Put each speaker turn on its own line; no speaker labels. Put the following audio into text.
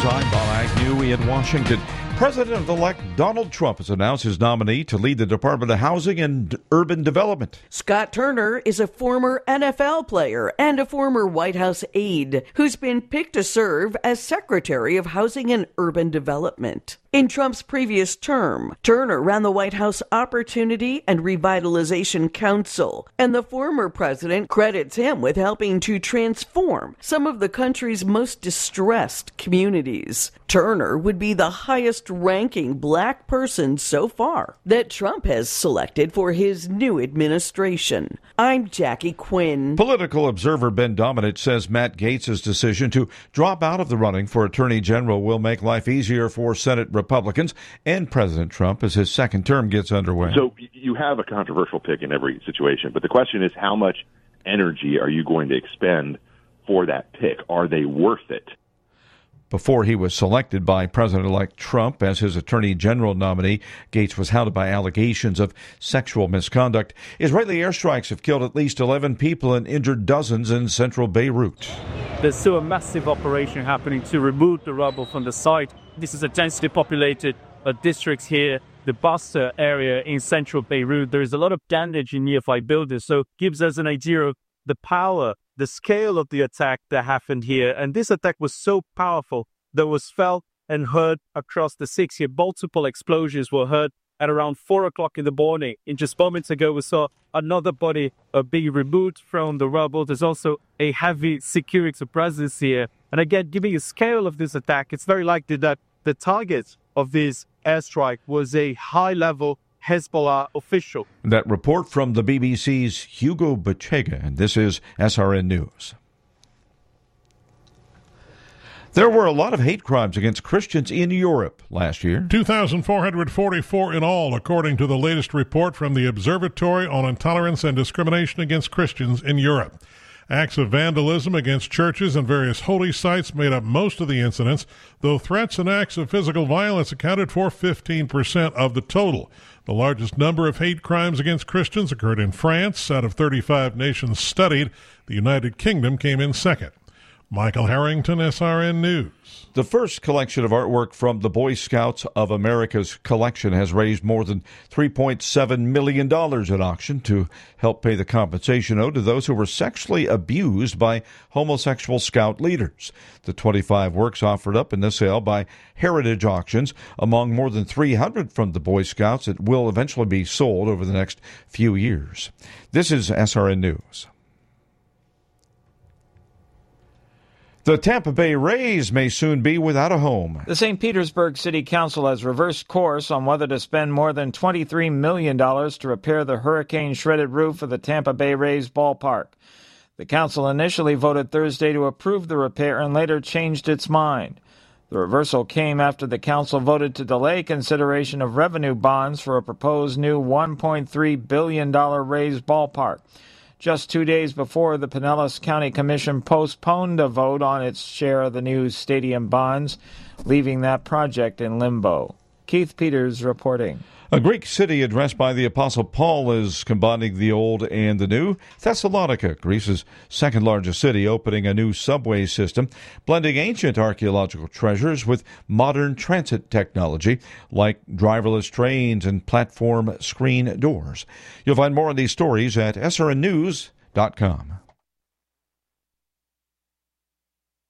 I'm Bob Agnew in Washington. President-elect Donald Trump has announced his nominee to lead the Department of Housing and Urban Development.
Scott Turner is a former NFL player and a former White House aide who's been picked to serve as Secretary of Housing and Urban Development. In Trump's previous term, Turner ran the White House Opportunity and Revitalization Council, and the former president credits him with helping to transform some of the country's most distressed communities. Turner would be the highest-ranking black person so far that Trump has selected for his new administration. I'm Jackie Quinn.
Political observer Ben Domenech says Matt Gaetz' decision to drop out of the running for Attorney General will make life easier for Senate Republicans and President Trump as his second term gets underway.
So you have a controversial pick in every situation, but the question is how much energy are you going to expend for that pick? Are they worth it?
Before he was selected by President-elect Trump as his Attorney General nominee, Gaetz was hounded by allegations of sexual misconduct. Israeli airstrikes have killed at least 11 people and injured dozens in central Beirut.
There's still a massive operation happening to remove the rubble from the site. This is a densely populated district here, the Basra area in central Beirut. There is a lot of damage in nearby buildings, so it gives us an idea of the power, the scale of the attack that happened here. And this attack was so powerful that was felt and heard across the city. Here, multiple explosions were heard at around 4 o'clock in the morning. In just moments ago, we saw another body being removed from the rubble. There's also a heavy security presence here. And again, giving a scale of this attack, it's very likely that the target of this airstrike was a high-level Hezbollah official.
That report from the BBC's Hugo Bachega, and this is SRN News. There were a lot of hate crimes against Christians in Europe last year.
2,444 in all, according to the latest report from the Observatory on Intolerance and Discrimination Against Christians in Europe. Acts of vandalism against churches and various holy sites made up most of the incidents, though threats and acts of physical violence accounted for 15% of the total. The largest number of hate crimes against Christians occurred in France. Out of 35 nations studied, the United Kingdom came in second. Michael Harrington, SRN News.
The first collection of artwork from the Boy Scouts of America's collection has raised more than $3.7 million at auction to help pay the compensation owed to those who were sexually abused by homosexual scout leaders. The 25 works offered up in the sale by Heritage Auctions, among more than 300 from the Boy Scouts that will eventually be sold over the next few years. This is SRN News. The Tampa Bay Rays may soon be without a home.
The St. Petersburg City Council has reversed course on whether to spend more than $23 million to repair the hurricane-shredded roof of the Tampa Bay Rays ballpark. The council initially voted Thursday to approve the repair and later changed its mind. The reversal came after the council voted to delay consideration of revenue bonds for a proposed new $1.3 billion Rays ballpark. Just 2 days before, the Pinellas County Commission postponed a vote on its share of the new stadium bonds, leaving that project in limbo. Keith Peters reporting.
A Greek city addressed by the Apostle Paul is combining the old and the new. Thessalonica, Greece's second-largest city, opening a new subway system, blending ancient archaeological treasures with modern transit technology, like driverless trains and platform screen doors. You'll find more on these stories at srnnews.com.